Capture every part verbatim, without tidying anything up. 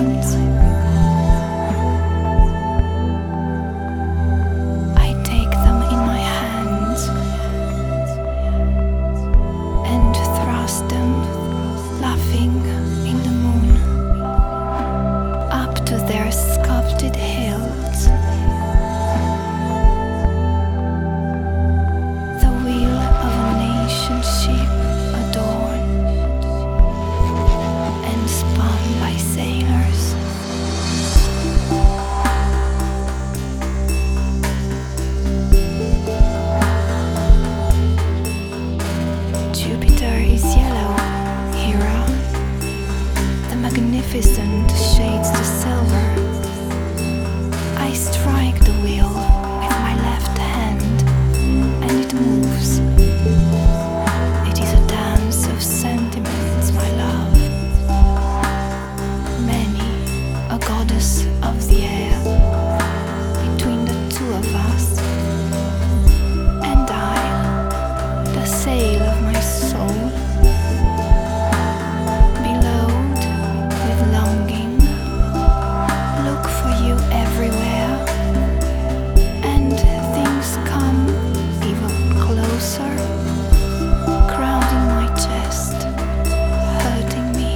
gods. I take them in my hands and thrust them, laughing in the moon, up to their sculpted hills. The wheel of an ancient ship adorned and spun by sailors. Jupiter is yellow, Hera. The magnificent shades to silver. I strike the wheel with my left hand, and it moves. It is a dance of sentiments, my love. Many, a goddess of the air, between the two of us, and I, the sail of my soul, billowed with longing, look for you everywhere, and things come even closer, crowding my chest, hurting me.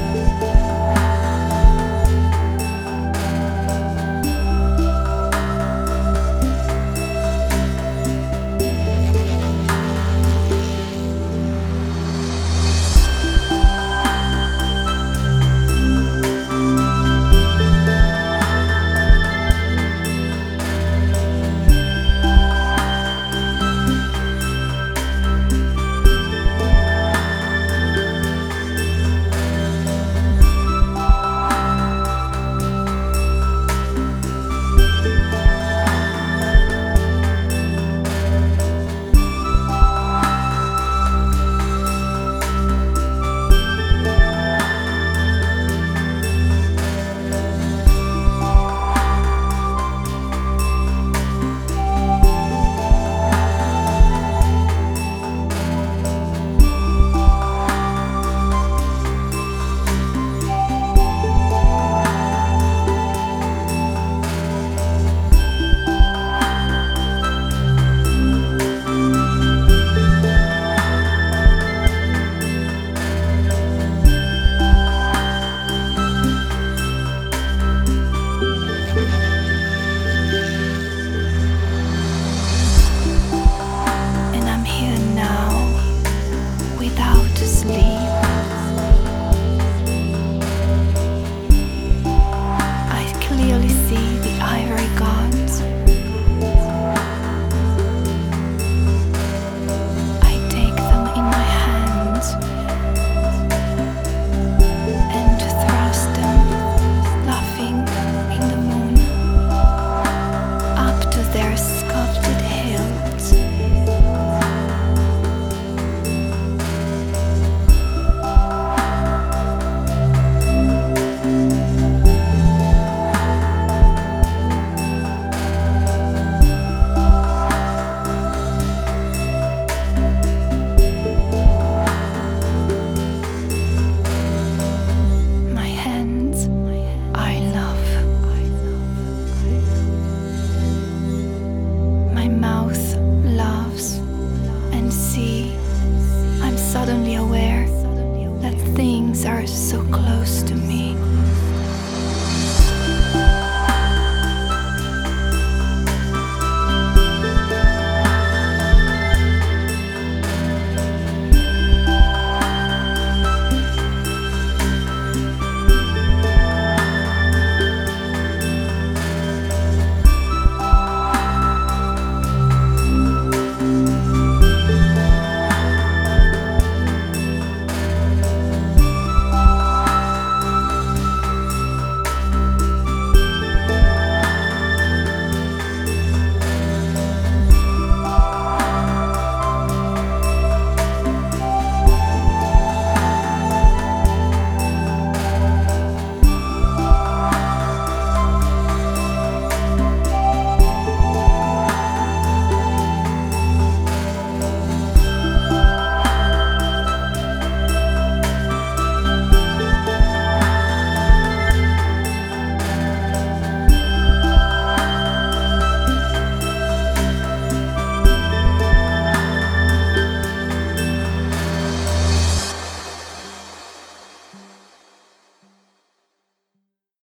And I'm here now, without sleep. I clearly see the ivory gods. I take them in my hands and thrust them, laughing in the moon, up to their sculpted hills. My hands, I love. My mouth loves. And see, I'm suddenly aware that things are so close to me.